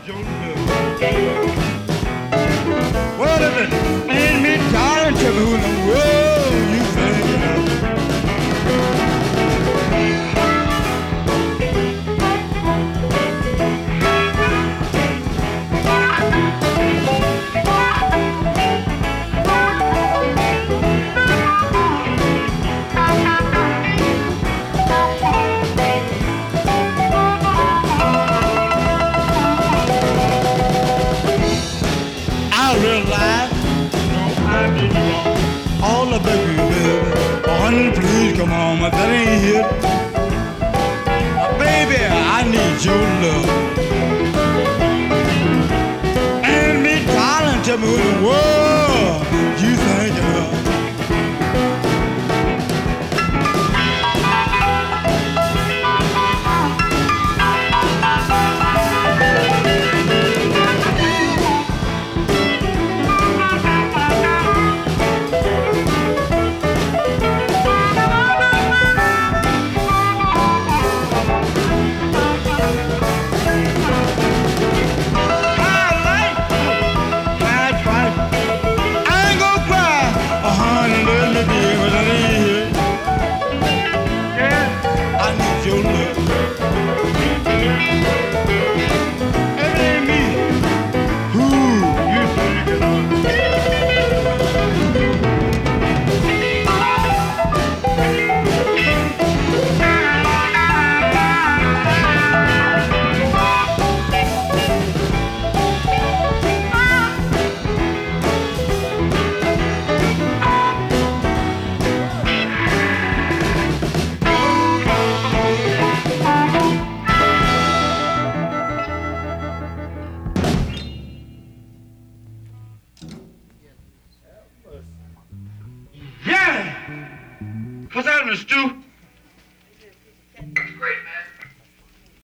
your love. What if it made me darling? Tell me who in the world you think of? I realize, I did wrong. All I beg you, baby, oh, honey, please come on, but that ain't it. Baby, I need your love. And me, darling, tell me who in the world you thinking of. Yeah! What's happening, Stu?